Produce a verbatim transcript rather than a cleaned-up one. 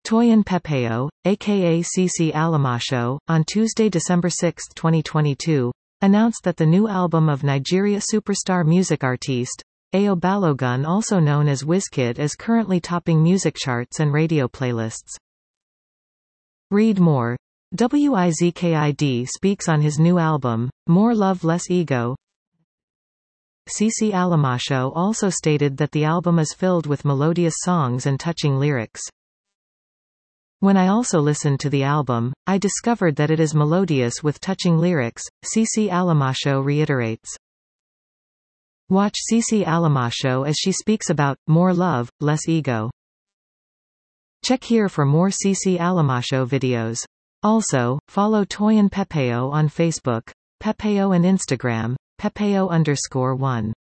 Toyin Pepeo, aka Cici Alamacho, on Tuesday, December sixth, twenty twenty-two, announced that the new album of Nigeria superstar music artiste, Ayo Balogun, also known as Wizkid, is currently topping music charts and radio playlists. Read more. Wizkid speaks on his new album, More Love Less Ego. Cici Alamacho also stated that the album is filled with melodious songs and touching lyrics. When I also listened to the album, I discovered that it is melodious with touching lyrics, Cici Alamacho reiterates. Watch Cici Alamacho as she speaks about More Love, Less Ego. Check here for more Cici Alamacho videos. Also, follow Toyin Pepeo on Facebook, Pepeo, and Instagram, Pepeo underscore one.